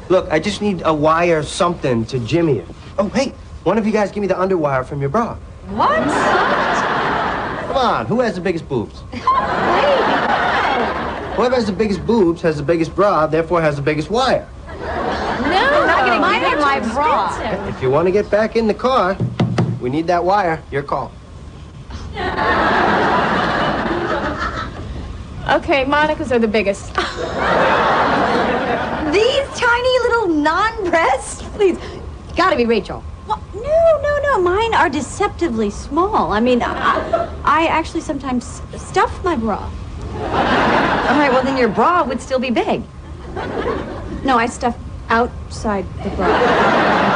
Look, I just need a wire something to jimmy it. Oh, hey, one of you guys give me the underwire from your bra. What? Come on, who has the biggest boobs? Wait. Whoever has the biggest boobs has the biggest bra, therefore has the biggest wire. No, I'm not getting my bra. If you want to get back in the car, we need that wire. Your call. Okay, Monica's are the biggest. These tiny little non-breasts? Please. Gotta be Rachel. Well, no. Mine are deceptively small. I mean, I actually sometimes stuff my bra. All right, well, then your bra would still be big. No, I stuff outside the bra.